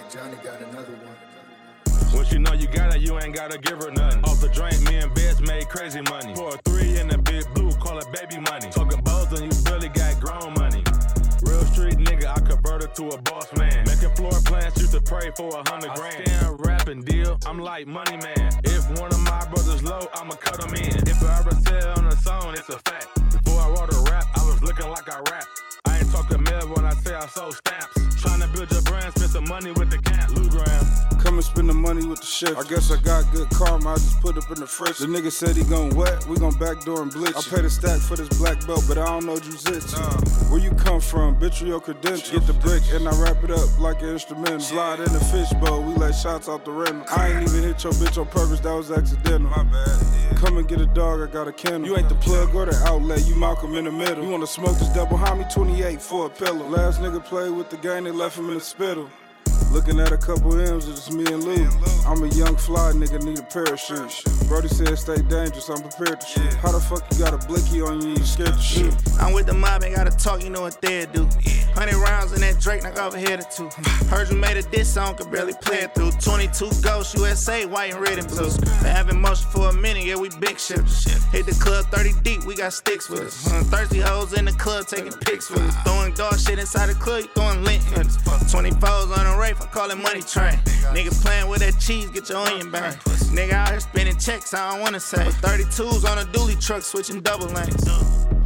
Johnny got another one. When she know you got it, you ain't gotta give her nothing. Off the drink, me and Bets made crazy money. Pour a 3 in the big blue, call it baby money. Talking both and you really got grown money. Real street nigga, I converted to a boss man. Making floor plans, used to pray for 100 grand. I stand, rap, and deal, I'm like money man. If one of my brothers low, I'ma cut him in. If I ever said on a song, it's a fact. Before I wrote a rap, I was looking like I rap. I ain't talking mail when I say I sold stamps. Tryna build your brand, spend some money with the cat. Lou Graham. Come and spend the money with the chef. I guess I got good karma, I just put up in the fridge. The nigga said he gon' wet, we gon' backdoor and blitz. I paid a stack for this black belt, but I don't know jujitsu. Where you come from, bitch, your credentials. Get the brick and I wrap it up like an instrumental. Slide in the fishbowl, we let shots out the rental. I ain't even hit your bitch on purpose, that was accidental. My bad. Come and get a dog, I got a kennel. You ain't the plug or the outlet, you Malcolm in the middle. You wanna smoke this double homie, 28 for a pillow. Last nigga played with the gang, they left him in the spittle. Looking at a couple M's, it's me and Lou. I'm a young fly nigga, need a parachute. Brody said stay dangerous, I'm prepared to shoot. How the fuck you got a blicky on you, you scared to shoot? I'm with the mob, ain't gotta talk, you know what they do. 100 rounds in that Drake, knock off a head or two. Heard you made a diss song, could barely play it through. 22 Ghosts, USA, white and red and blue. Been having motion for a minute, yeah, we big ships. Hit the club 30 deep, we got sticks with us. Thirsty hoes in the club, taking pics with us. Throwing dog shit inside the club, you throwing lint in us. 24s on a rape, I call it money train. Nigga playing with that cheese, get your onion bang. Nigga out here spending checks, I don't wanna say. 32s on a dually truck, switching double lanes.